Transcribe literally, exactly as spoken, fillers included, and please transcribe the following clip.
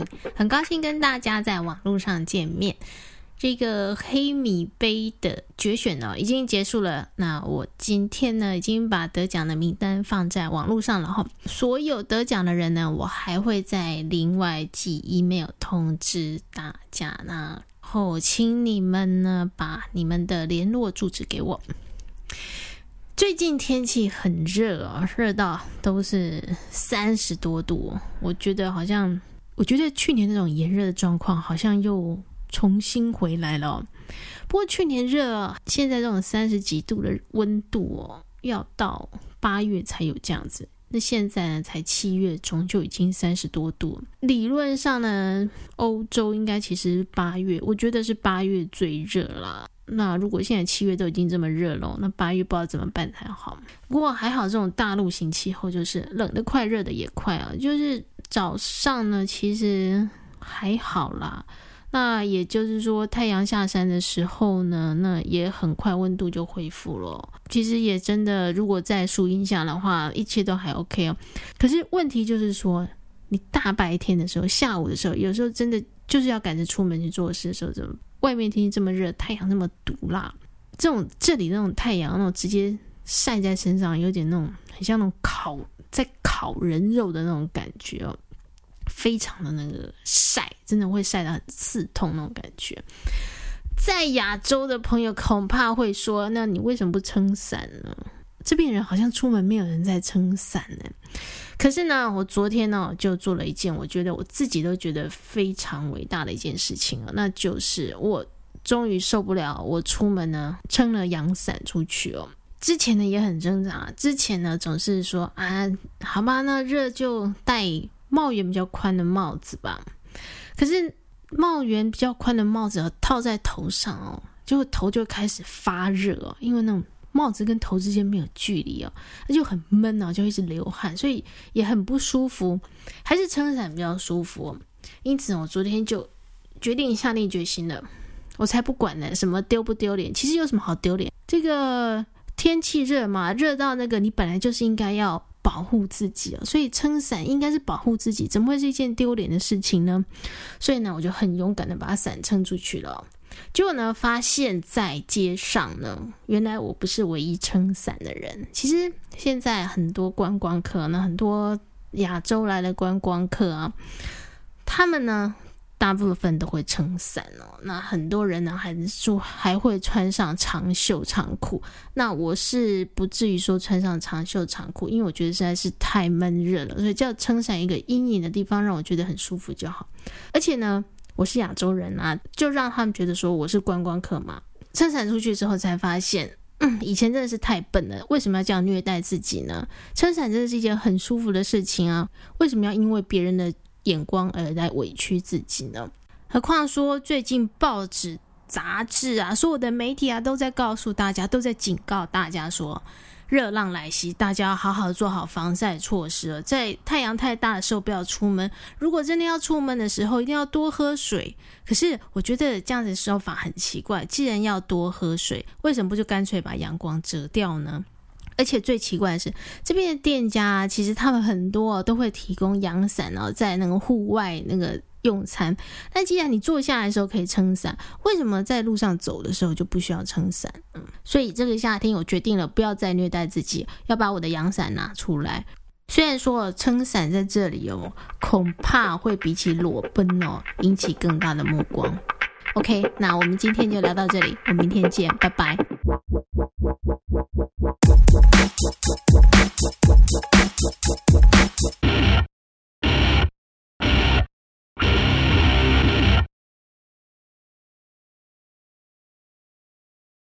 Amy， 很高兴跟大家在网络上见面。这个黑米杯的决选呢已经结束了，那我今天呢已经把得奖的名单放在网络上了哈。所有得奖的人呢，我还会再另外寄 email 通知大家，然后请你们呢把你们的联络住址给我。最近天气很热哦，热到都是三十多度，我觉得好像我觉得去年那种炎热的状况好像又重新回来了哦。不过去年热，现在这种三十几度的温度哦，要到八月才有这样子。那现在呢，才七月中就已经三十多度。理论上呢，欧洲应该其实八月，我觉得是八月最热啦。那如果现在七月都已经这么热了，那八月不知道怎么办才好。不过还好，这种大陆型气候就是冷的快，热的也快啊。就是早上呢，其实还好啦。那也就是说太阳下山的时候呢，那也很快温度就恢复了。其实也真的，如果在树荫下的话，一切都还 OK 哦。可是问题就是说，你大白天的时候，下午的时候，有时候真的就是要赶着出门去做事的时候，怎么外面天气这么热，太阳那么毒辣，这种这里那种太阳那种直接晒在身上，有点那种很像那种烤在烤人肉的那种感觉哦。非常的那个晒，真的会晒得很刺痛那种感觉。在亚洲的朋友恐怕会说，那你为什么不撑伞呢？这边人好像出门没有人在撑伞呢。可是呢，我昨天呢就做了一件我觉得我自己都觉得非常伟大的一件事情，那就是我终于受不了，我出门呢撑了阳伞出去哦。之前呢也很挣扎，之前呢总是说啊，好吧，那热就戴帽檐比较宽的帽子吧。可是帽檐比较宽的帽子套在头上哦，就头就开始发热哦，因为那种帽子跟头之间没有距离哦，那就很闷哦，就一直流汗，所以也很不舒服，还是撑伞比较舒服哦。因此我昨天就决定下定决心了，我才不管呢，什么丢不丢脸，其实有什么好丢脸？这个天气热嘛，热到那个你本来就是应该要保护自己哦，所以撑伞应该是保护自己，怎么会是一件丢脸的事情呢？所以呢，我就很勇敢的把伞撑出去了哦。结果呢，发现在街上呢，原来我不是唯一撑伞的人。其实现在很多观光客呢，很多亚洲来的观光客啊，他们呢大部分都会撑伞哦。那很多人呢还说还会穿上长袖长裤。那我是不至于说穿上长袖长裤，因为我觉得实在是太闷热了，所以叫撑伞一个阴影的地方让我觉得很舒服就好。而且呢，我是亚洲人啊，就让他们觉得说我是观光客嘛。撑伞出去之后才发现，嗯，以前真的是太笨了，为什么要这样虐待自己呢？撑伞真的是一件很舒服的事情啊，为什么要因为别人的眼光而来委屈自己呢？何况说最近报纸杂志啊，所有的媒体啊都在告诉大家，都在警告大家说热浪来袭，大家要好好做好防晒措施了，在太阳太大的时候不要出门，如果真的要出门的时候一定要多喝水。可是我觉得这样子的说法很奇怪，既然要多喝水，为什么不就干脆把阳光遮掉呢？而且最奇怪的是，这边的店家啊，其实他们很多、哦、都会提供阳伞哦，在那个户外那个用餐。但既然你坐下来的时候可以撑伞，为什么在路上走的时候就不需要撑伞？嗯，所以这个夏天我决定了，不要再虐待自己，要把我的阳伞拿出来。虽然说撑伞在这里哦，恐怕会比起裸奔哦引起更大的目光。OK， 那我们今天就聊到这里，我们明天见，拜拜。